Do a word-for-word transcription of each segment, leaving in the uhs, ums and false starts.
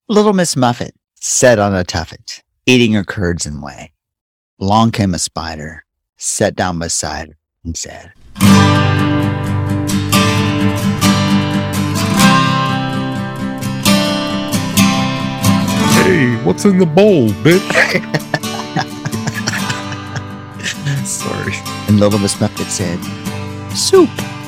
Little Miss Muffet sat on a tuffet, eating her curds and whey. Along came a spider, sat down beside her, and said, "Hey, what's in the bowl, bitch?" Sorry. And Little Miss Muffet said, "Soup."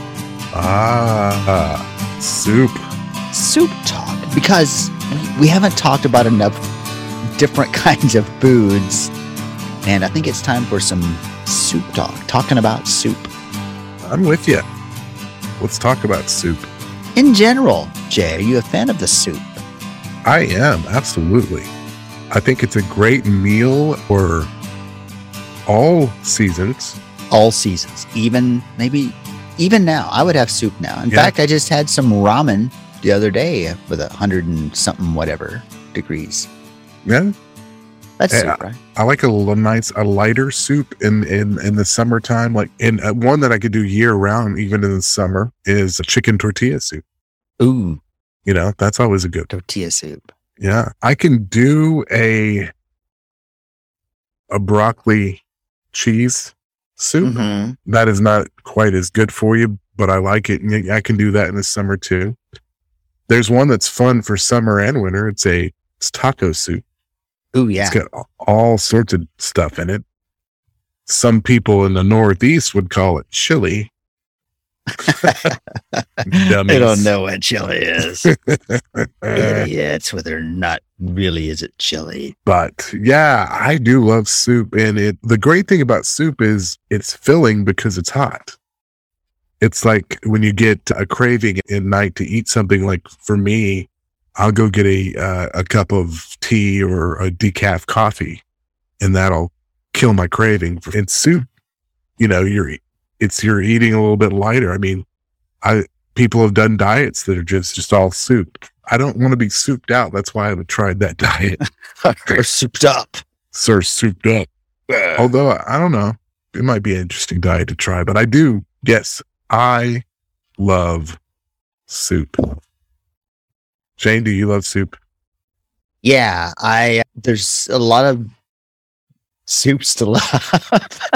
Ah, soup. Soup talk. Because we, we haven't talked about enough different kinds of foods. And I think it's time for some soup talk. Talking about soup. I'm with you. Let's talk about soup. In general, Jay, are you a fan of the soup? I am, absolutely. I think it's a great meal for all seasons. All seasons. Even, maybe, even now. I would have soup now. In Yeah. fact, I just had some ramen the other day with a hundred and something whatever degrees. Yeah, That's Hey, soup, right? I like a little nice, a lighter soup in, in, in the summertime. Like, and uh, one that I could do year round, even in the summer, is a chicken tortilla soup. Ooh, You know, that's always a good. tortilla soup. Yeah, I can do a a broccoli cheese soup. Mm-hmm. That is not quite as good for you, but I like it. And I can do that in the summer too. There's one that's fun for summer and winter. It's a it's taco soup. Ooh, yeah. It's got all sorts of stuff in it. Some people in the Northeast would call it chili. They don't know what chili is. Idiots, whether or not really is it chili. But yeah, I do love soup. And it the great thing about soup is it's filling because it's hot. It's like when you get a craving at night to eat something, like for me, I'll go get a uh, a cup of tea or a decaf coffee, and that'll kill my craving. And soup, you know, you're it's you're eating a little bit lighter. I mean, I people have done diets that are just just all soup. I don't want to be souped out. That's why I haven't tried that diet. Or souped up. Sir, souped up. Although I don't know, it might be an interesting diet to try. But I do. Yes, I love soup. Shane, do you love soup? Yeah, I there's a lot of soups to love.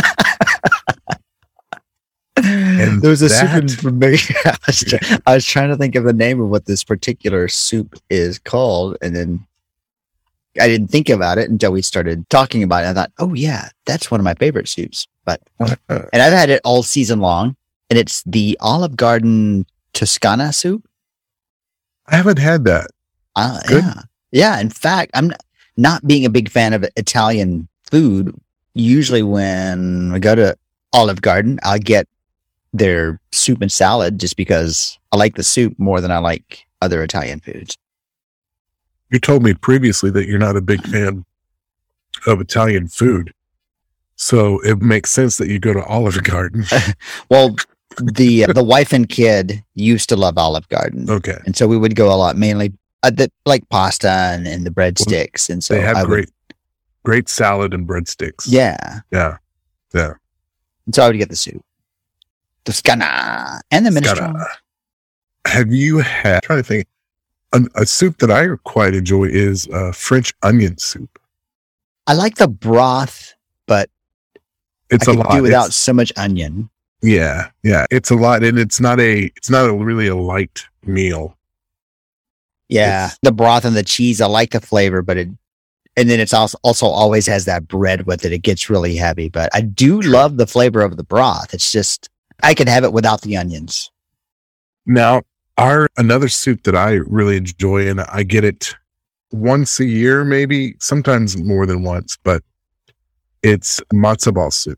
And there was a that- soup in me. I was, try- I was trying to think of the name of what this particular soup is called, and then I didn't think about it until we started talking about it. I thought, oh yeah, that's one of my favorite soups. But and I've had it all season long, and it's the Olive Garden Toscana soup. I haven't had that. Uh, Good. yeah. Yeah. In fact, I'm not, not being a big fan of Italian food. Usually when we go to Olive Garden, I'll get their soup and salad just because I like the soup more than I like other Italian foods. You told me previously that you're not a big fan of Italian food. So it makes sense that you go to Olive Garden. Well, the the wife and kid used to love Olive Garden. Okay. And so we would go a lot, mainly uh, the, like pasta and, and the breadsticks. And so They have I would- great, great salad and breadsticks. yeah. Yeah. Yeah. And so I would get the soup. Toscana and the minestrone. Gotta- Have you had, I'm trying to think, a, a soup that I quite enjoy is uh, French onion soup. I like the broth, but It's I a could lot. do without It's- so much onion. yeah. Yeah. It's a lot. And it's not a, it's not a really a light meal. Yeah, It's- the broth and the cheese. I like the flavor, but it, and then it's also also always has that bread with it. It gets really heavy, but I do love the flavor of the broth. It's just I can have it without the onions. Now, our another soup that I really enjoy, and I get it once a year, maybe sometimes more than once, but it's matzo ball soup,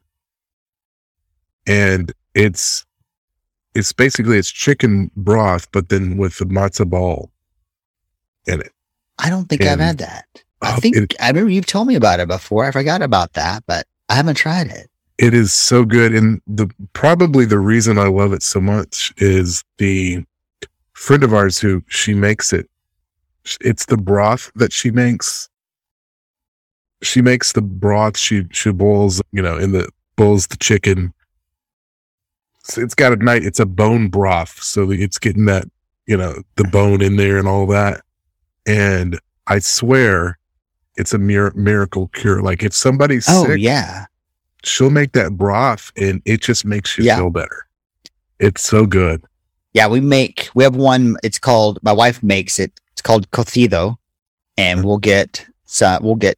and it's it's basically it's chicken broth, but then with the matzo ball in it. I don't think I've And- had that. I Oh, think it- I remember you've told me about it before. I forgot about that, but I haven't tried it. It is so good, and the probably the reason I love it so much is the friend of ours who she makes it. It's the broth that she makes. She makes the broth. She she boils, you know, in the boils the chicken. So it's got a night. It's a bone broth, so it's getting that, you know, the bone in there and all that. And I swear it's a mir- miracle cure. Like if somebody's Oh, sick, yeah. she'll make that broth and it just makes you Yeah. feel better. It's so good. Yeah, we make, we have one, it's called, my wife makes it, it's called cocido, and we'll get, so we'll get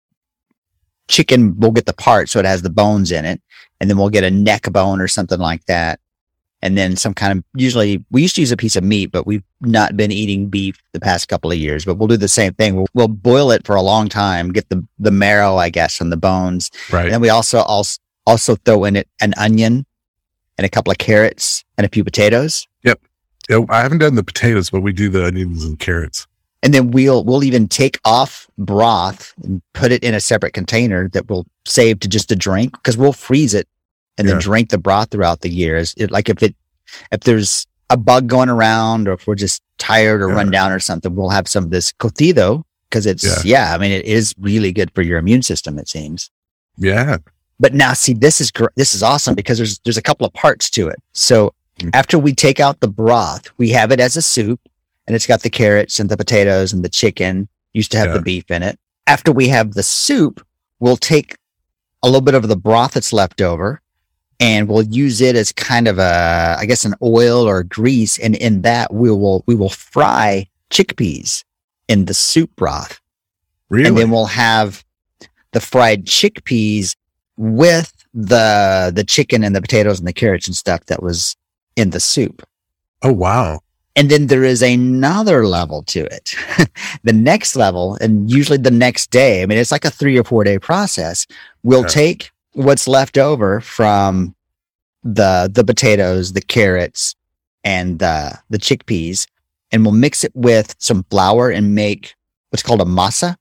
chicken, we'll get the part so it has the bones in it, and then we'll get a neck bone or something like that. And then some kind of, usually we used to use a piece of meat, but we've not been eating beef the past couple of years, but we'll do the same thing. We'll, we'll boil it for a long time, get the, the marrow, I guess, from the bones. Right. And then we also, also, also throw in it an onion and a couple of carrots and a few potatoes. Yep. Yep. I haven't done the potatoes, but we do the onions and carrots. And then we'll, we'll even take off broth and put it in a separate container that we'll save to just a drink, because we'll freeze it and then Yeah. drink the broth throughout the years. It, like if it, if there's a bug going around, or if we're just tired or Yeah. run down or something, we'll have some of this cocido, because it's, Yeah. yeah. I mean, it is really good for your immune system, it seems. Yeah. But now see, this is, gr- this is awesome, because there's, there's a couple of parts to it. So Mm. after we take out the broth, we have it as a soup, and it's got the carrots and the potatoes and the chicken, used to have Yeah. the beef in it. After we have the soup, we'll take a little bit of the broth that's left over, and we'll use it as kind of a, I guess, an oil or grease. And in that, we will, we will fry chickpeas in the soup broth. Really? And then we'll have the fried chickpeas with the, the chicken and the potatoes and the carrots and stuff that was in the soup. Oh, wow. And then there is another level to it. The next level, and usually the next day, I mean, it's like a three or four day process. We'll Yeah. take what's left over from the, the potatoes, the carrots, and the, the chickpeas, and we'll mix it with some flour and make what's called a masa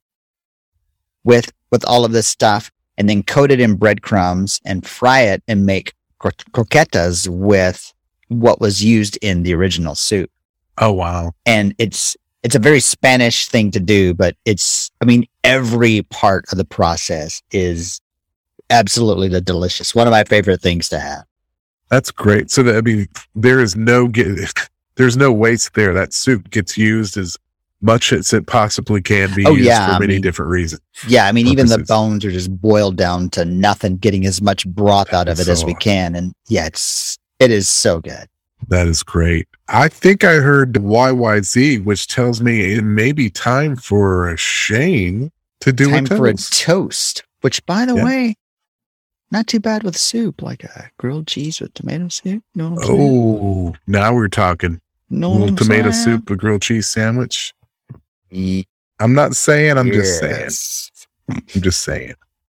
with, with all of this stuff, and then coat it in breadcrumbs and fry it and make cro- croquetas with what was used in the original soup. Oh, wow. And it's, it's a very Spanish thing to do, but it's, I mean, every part of the process is absolutely the delicious. One of my favorite things to have. That's great. So that, I mean, there is no, get, there's no waste there. That soup gets used as much as it possibly can be Oh, used yeah, for I many mean, different reasons. Yeah. I mean, even the Purposes. bones are just boiled down to nothing, getting as much broth out of it So- as we can. And yeah, it's, it is so good. That is great. I think I heard Y Y Z, which tells me it may be time for Shane to do Time a for a toast. toast, which by the Yeah. way, not too bad with soup, like a grilled cheese with tomato soup. You know what I'm saying? Oh, now we're talking. Know A what little I'm tomato saying? soup, a grilled cheese sandwich. Ye- I'm not saying, I'm just saying. yes. I'm just saying.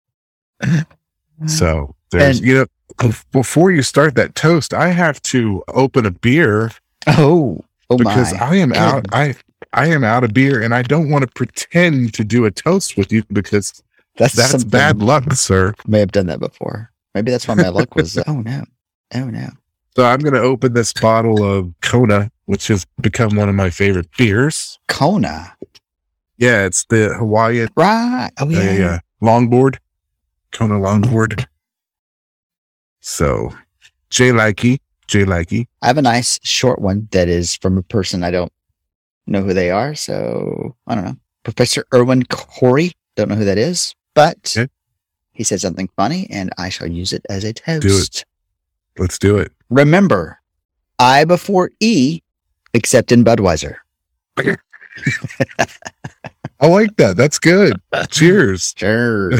So there's, And- you know, bef- before you start that toast, I have to open a beer Oh, oh because my. I am out. Good. I I am out of beer, and I don't want to pretend to do a toast with you because That's, that's something- bad luck, sir. May have done that before. Maybe that's why my luck was. Oh no! Oh no! So I'm going to open this bottle of Kona, which has become one of my favorite beers. Kona, Yeah, it's the Hawaiian right? Oh uh, yeah. yeah, longboard, Kona longboard. So, Jay Likey, Jay Likey. I have a nice short one that is from a person I don't know who they are. So I don't know. Professor Erwin Corey. Don't know who that is, but Okay. he said something funny, and I shall use it as a toast. Do it. Let's do it. Remember, I before E, except in Budweiser. I like that. That's good. Cheers. Sure.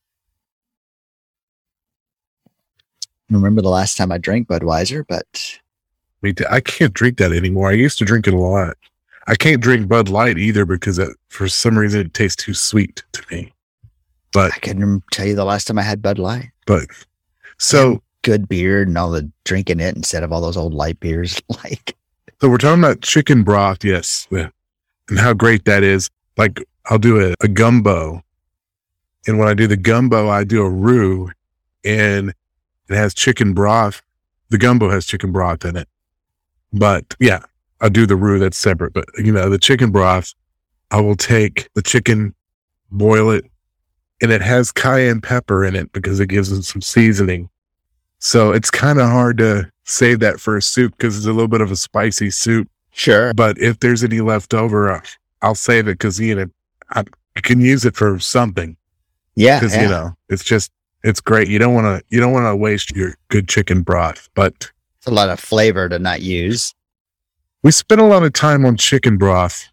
Remember the last time I drank Budweiser, but Me too. I can't drink that anymore. I used to drink it a lot. I can't drink Bud Light either because it, for some reason it tastes too sweet to me. But I can tell you the last time I had Bud Light. but so Good beer and all the drinking it instead of all those old light beers. Like, so we're talking about chicken broth, yes, yeah, and how great that is. Like I'll do a, a gumbo, and when I do the gumbo, I do a roux, and it has chicken broth. The gumbo has chicken broth in it, but yeah, I do the roux. That's separate. But you know, the chicken broth, I will take the chicken, boil it, and it has cayenne pepper in it because it gives it some seasoning. So it's kind of hard to save that for a soup because it's a little bit of a spicy soup. sure. But if there's any left over, uh, I'll save it because, you know, I, I can use it for something. Yeah, because yeah. you know it's just it's great. You don't want to you don't want to waste your good chicken broth, but it's a lot of flavor to not use. We spent a lot of time on chicken broth,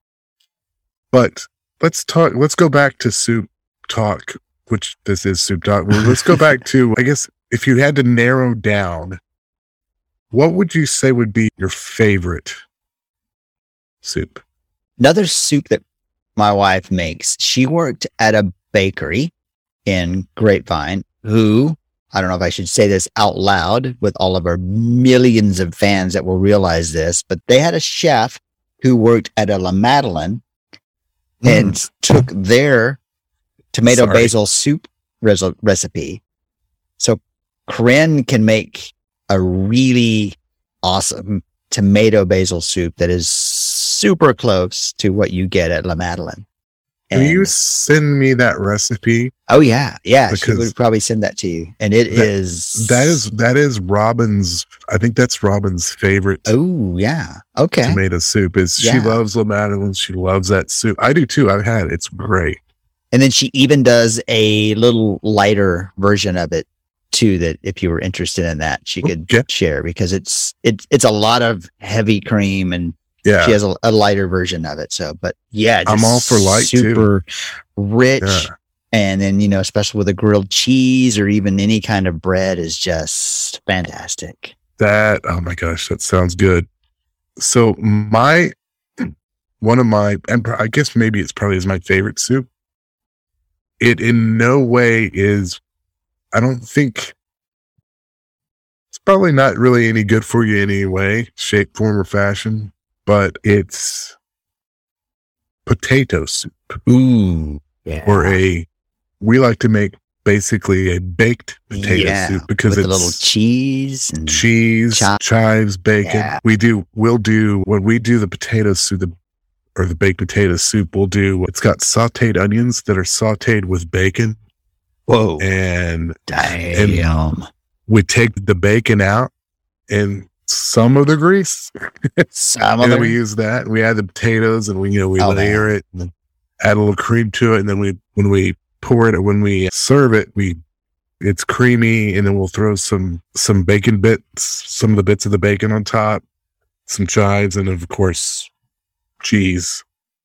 but let's talk. Let's go back to soup talk, which this is soup talk. Well, let's go back to, I guess, if you had to narrow down, what would you say would be your favorite soup? Another soup that my wife makes. She worked at a bakery in Grapevine, who, I don't know if I should say this out loud with all of our millions of fans that will realize this, but they had a chef who worked at a La Madeleine mm. and took their tomato Sorry. basil soup res- recipe. So Corinne can make a really awesome tomato basil soup that is super close to what you get at La Madeleine. Can you send me that recipe? Oh yeah, yeah. Because she would probably send that to you, and it that, is that is that is Robin's. I think that's Robin's favorite. Oh yeah, okay. Tomato soup is yeah. She loves La Madeleine. She loves that soup. I do too. I've had it. It's great. And then she even does a little lighter version of it too. That if you were interested in that, she could okay. share because it's it's it's a lot of heavy cream and. Yeah, she has a, a lighter version of it. So, but yeah, I'm all for light super too. rich, yeah. and then you know, especially with a grilled cheese or even any kind of bread, is just fantastic. That oh my gosh, that sounds good. So my one of my, and I guess maybe it's probably is my favorite soup. It in no way is. I don't think. It's probably not really any good for you anyway, shape, form, or fashion. But it's potato soup. Ooh, yeah. Or a, we like to make basically a baked potato yeah, soup because with it's a little cheese, and cheese, chop. chives, bacon. Yeah. We do, we'll do, when we do the potato soup, the, or the baked potato soup, we'll do, it's got sauteed onions that are sauteed with bacon. Whoa. And, Damn. and we take the bacon out and some of the grease. Some and of then the... we use that. We add the potatoes and we, you know, we oh, layer man. it and then add a little cream to it. And then we, when we pour it, when we serve it, we, it's creamy. And then we'll throw some, some bacon bits, some of the bits of the bacon on top, some chives, and of course, cheese.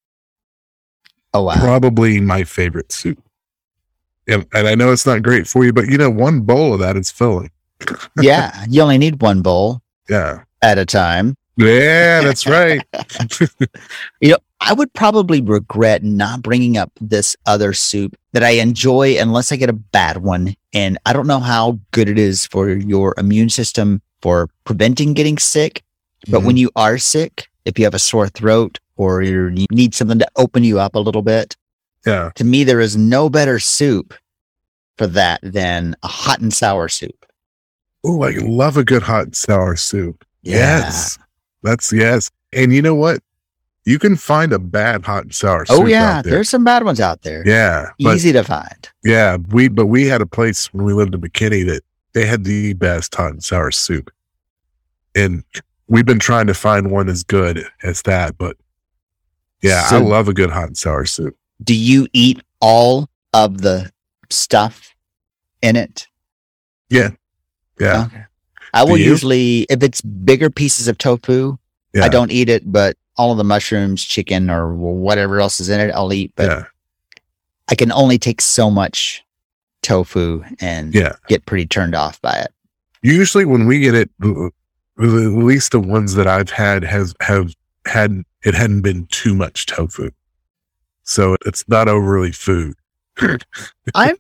Oh, wow. Probably my favorite soup. And, and I know it's not great for you, but you know, one bowl of that is filling. Yeah. You only need one bowl. Yeah. At a time. Yeah, that's right. You know, I would probably regret not bringing up this other soup that I enjoy unless I get a bad one. And I don't know how good it is for your immune system for preventing getting sick. But mm-hmm. when you are sick, if you have a sore throat or you need something to open you up a little bit, yeah. To me, there is no better soup for that than a hot and sour soup. Oh, I love a good hot and sour soup. Yeah. Yes. That's yes. And you know what? You can find a bad hot and sour soup. Oh yeah, out there. There's some bad ones out there. Yeah. Easy to find. Yeah. We but we had a place when we lived in McKinney that they had the best hot and sour soup. And we've been trying to find one as good as that, but yeah, so, I love a good hot and sour soup. Do you eat all of the stuff in it? Yeah. Yeah. Okay. I will usually, if it's bigger pieces of tofu, yeah. I don't eat it, but all of the mushrooms, chicken, or whatever else is in it, I'll eat. But yeah. I can only take so much tofu and yeah. get pretty turned off by it. Usually when we get it, at least the ones that I've had has have had, it hadn't been too much tofu. So it's not overly food. I'm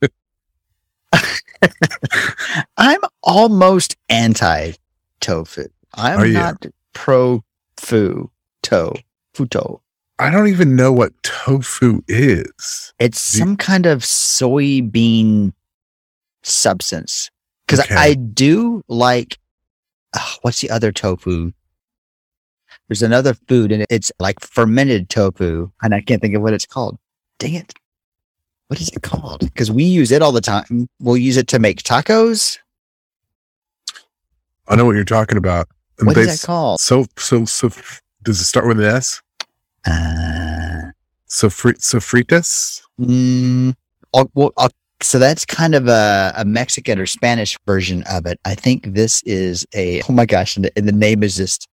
I'm almost anti tofu. I'm Are not you? pro fu to futo. I don't even know what tofu is. It's Do some you... kind of soybean substance. Because okay. I do like oh, what's the other tofu? There's another food and it's like fermented tofu, and I can't think of what it's called. Dang it. What is it called? Because we use it all the time. We'll use it to make tacos. I know what you're talking about. What they, is that called? So, so, so, does it start with an S? Uh, Sofri- sofritas? Mm, I'll, well, I'll, so that's kind of a, a Mexican or Spanish version of it. I think this is a, oh my gosh, and the, and the name is just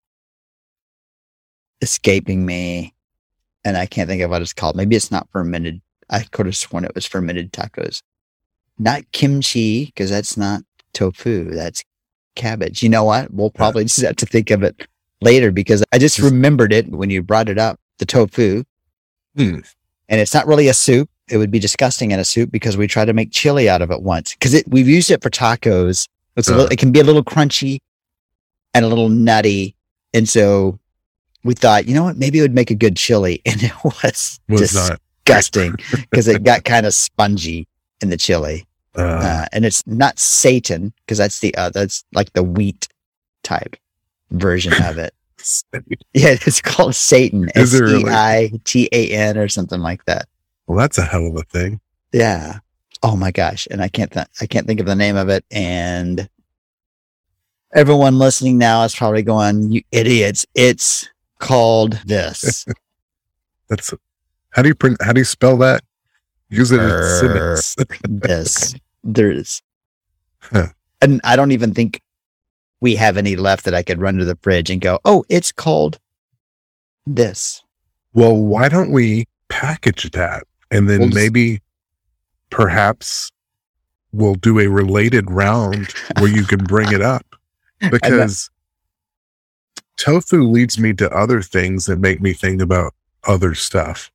escaping me, and I can't think of what it's called. Maybe it's not fermented. I could have sworn it was fermented tacos. Not kimchi, because that's not tofu. That's cabbage. You know what? We'll probably just have to think of it later, because I just remembered it when you brought it up, the tofu. Hmm. And it's not really a soup. It would be disgusting in a soup, because we tried to make chili out of it once. Because it, we've used it for tacos. It's a Uh. little, it can be a little crunchy and a little nutty. And so we thought, you know what? Maybe it would make a good chili. And it was, Was not. disgusting, because it got kind of spongy in the chili. Uh, Uh, and it's not Satan, because that's the uh, that's like the wheat type version of it. Yeah, it's called Satan. Is S it really? E I T A N or something like that. well, that's a hell of a thing. Yeah. Oh my gosh. And I can't th- I can't think of the name of it. And everyone listening now is probably going, "You idiots! It's called this." That's how do you print? How do you spell that? Use it in a Er. sentence. This. There's, Huh. and I don't even think we have any left that I could run to the fridge and go, "Oh, it's called this." Well, why don't we package that, and then We'll just- maybe, perhaps, we'll do a related round where you can bring it up, because tofu leads me to other things that make me think about other stuff.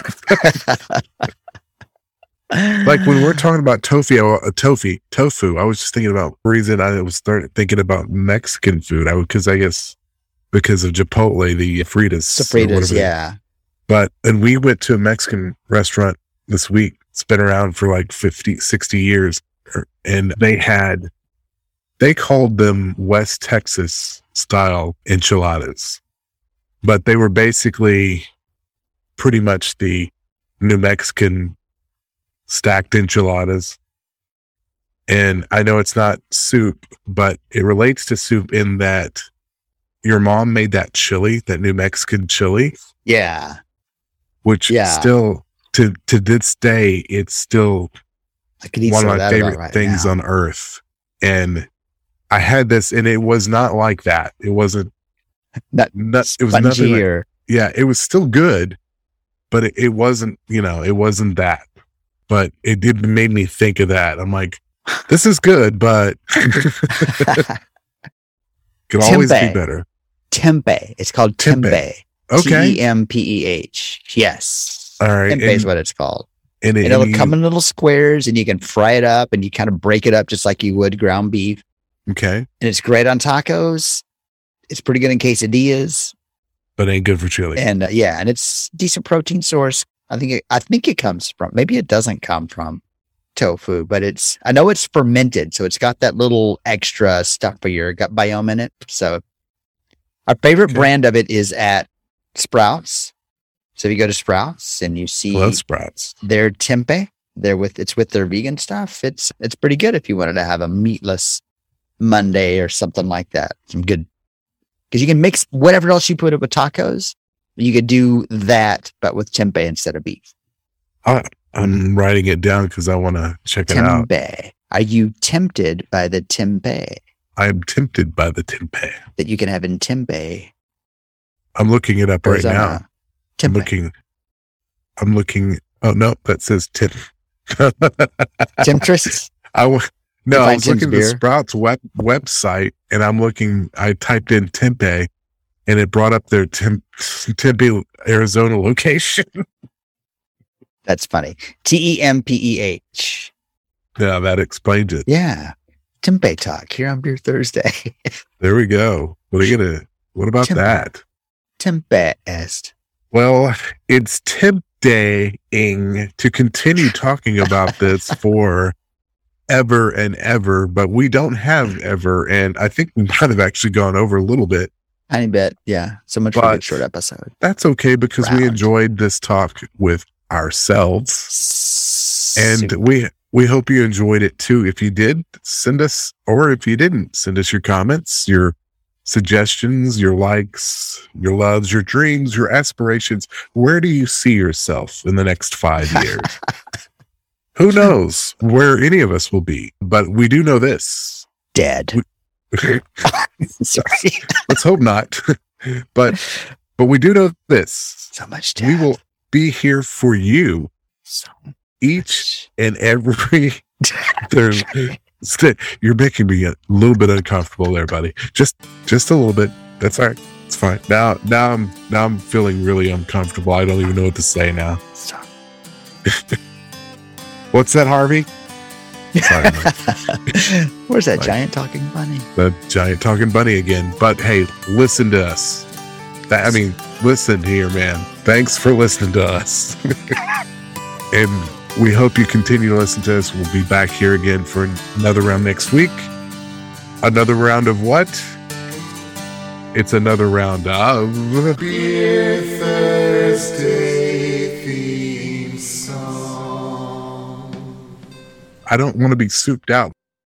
Like when we're talking about tofu, uh, tofu, tofu, I was just thinking about the reason I was started thinking about Mexican food. I because I guess because of Chipotle, the fritas, or Sofritas, whatever they- yeah. But and we went to a Mexican restaurant this week. It's been around for like fifty, sixty years, and they had they called them West Texas style enchiladas, but they were basically pretty much the New Mexican stacked enchiladas. And I know it's not soup, but it relates to soup in that your mom made that chili, that New Mexican chili, Yeah. which Yeah. still to to this day, it's still I could eat one some of of my that favorite about right things now. on earth. And I had this, and it was not like that. It wasn't. Not Not, it was Spongy nothing. Like, or yeah, it was still good, but it, it wasn't. You know, it wasn't that. But it did made me think of that. I'm like, this is good, but could always be Tempeh. better. tempeh. It's called Tempeh. tempeh. Okay, T E M P E H. Yes. all right. Tempeh is And, what it's called. and, it, And it'll and come you- in little squares, and you can fry it up, and you kind of break it up just like you would ground beef. okay, And it's great on tacos. It's pretty good in quesadillas. but ain't good for chili. And uh, yeah, and it's decent protein source. I think it, I think it comes from, maybe it doesn't come from tofu, but it's, I know it's fermented, so it's got that little extra stuff for your gut biome in it. So our favorite Okay. brand of it is at Sprouts. So if you go to Sprouts and you see Love sprouts. their tempeh, they're with, it's with their vegan stuff. It's, it's pretty good if you wanted to have a meatless Monday or something like that. Some good, because you can mix whatever else you put it with tacos. You could do that, but with tempeh instead of beef. I, I'm writing it down because I want to check it out. Tempeh. Are you tempted by the tempeh I am tempted by the tempeh. that you can have in tempeh? I'm looking it up right Arizona? now. I'm Tempeh. looking. I'm looking. Oh no, that says tip. Temptress? I w- no, I Find was Tim's looking at the beer. Sprouts web website, and I'm looking. I typed in tempeh, and it brought up their Temp- Tempe, Arizona location. That's funny. T E M P E H. Yeah, that explains it. Yeah. Tempeh talk here on Beer Thursday. There we go. What are you gonna? What about Tempeh. that? Tempeh est. Well, it's tempting to continue talking about this for ever and ever, but we don't have ever, and I think we might have actually gone over a little bit. Tiny bit. Yeah. So much for a But- good short episode. That's okay because we Round. enjoyed this talk with ourselves, and Super. we we hope you enjoyed it too. If you did, send us, or if you didn't, send us your comments, your suggestions, your likes, your loves, your dreams, your aspirations. Where do you see yourself in the next five years? Who knows where any of us will be, but we do know this. Dead. We, Sorry. Let's hope not. But but we do know this. So much dead. We will be here for you So each and every there's you're making me a little bit uncomfortable there, buddy. Just just a little bit. That's all right. It's fine. Now now I'm now I'm feeling really uncomfortable. I don't even know what to say now. Stop. What's that, Harvey? Sorry, Where's that Like- giant talking bunny? the giant talking bunny again. But hey, listen to us. That, I mean, listen here, man. Thanks for listening to us. And we hope you continue to listen to us. We'll be back here again for another round next week. Another round of what? It's another round of Beer Thursday theme song. I don't want to be souped out